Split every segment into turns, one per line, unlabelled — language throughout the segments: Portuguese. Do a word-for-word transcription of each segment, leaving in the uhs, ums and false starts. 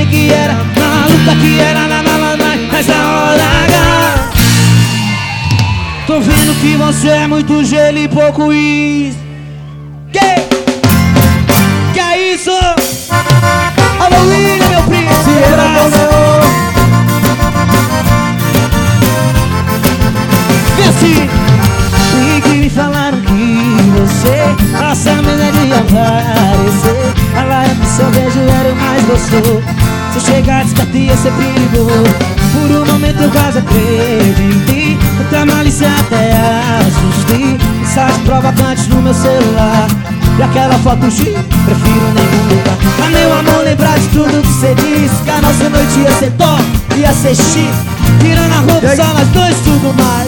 sacanagem que era, maluca que era na malandragem, mas na hora H. Tô vendo que você é muito gelo e pouco isso. Que? Que é isso? Alô William, meu príncipe, vem assim. E que me falaram que você passa a mesa de aparecer. Falaram que seu beijo era o mais gostoso. Se eu chegar descarto ia ser perigoso. Por um momento eu quase acreditei, tanta malícia até assustei. Mensagens provocantes no meu celular e aquela foto X, prefiro nem comentar. Mas meu amor, lembrar de tudo que você disse, que a nossa noite ia ser top, ia ser chique. Tirando a roupa, só nós dois, tudo mais.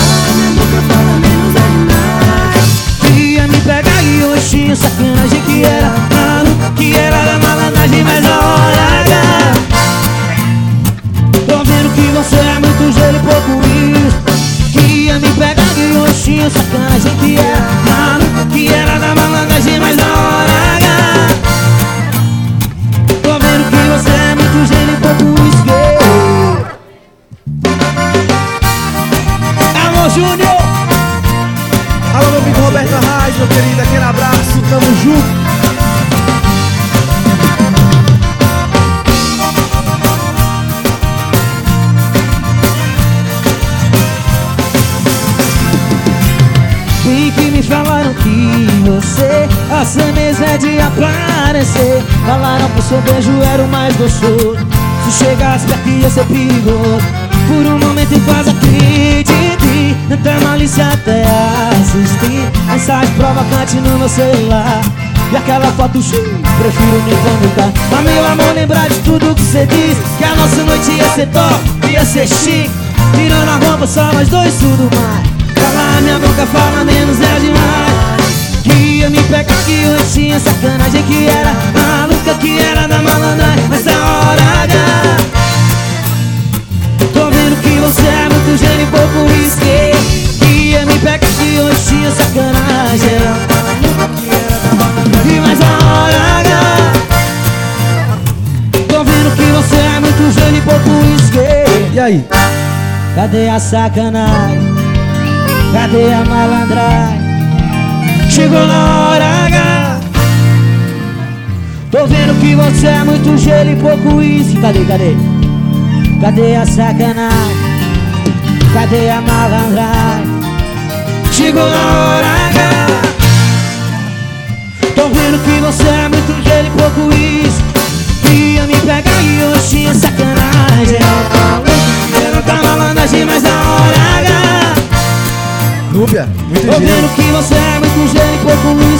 Ia me pegar e hoje tinha sacanagem que era maluco, que era da malandragem, mas a hora H. Tô vendo que você é muito gelo e pouco isso. Que ia me pegar e hoje tinha sacanagem que era maluco, que era da malandragem, mas a hora H. Tô vendo que você é muito gelo e pouco isso. Alô Júnior.
Alô, meu amigo Roberto Arraes, meu querido, aquele abraço, tamo junto.
E que me falaram que você, assim mesmo é de aparecer. Falaram que o seu beijo era o mais gostoso. Se chegasse perto ia ser perigoso. Por um momento eu quase acreditei, tanta malícia até assisti. Mensagem provocante no meu celular e aquela foto X, prefiro nem comentar. Mas meu amor, lembrar de tudo que você disse, que a nossa noite ia ser top, ia ser chique. Tirando a roupa, só nós dois, tudo mais. Cala minha boca, fala menos, é demais. Que ia me pegar, que hoje tinha sacanagem que era maluca, que era da malandragem, mas a hora H. Tô vendo que você é muito gênio e pouco risque. Que ia me pegar, que hoje tinha sacanagem, era maluca, que era da malandragem, mas a hora H. Tô vendo que você é muito gênio e pouco risque.
E aí?
Cadê a sacanagem? Cadê a malandragem? Chegou na hora H. Tô vendo que você é muito gelo e pouco uísque. Cadê, cadê? Cadê a sacanagem? Cadê a malandragem? Chegou na hora H. Tô vendo que você é muito gelo e pouco uísque. Ia me pegar e hoje tinha sacanagem. Eu não tá malandragem, mas na hora H.
Núbia, muito
Tô
gelo.
vendo que você é muito gelo e pouco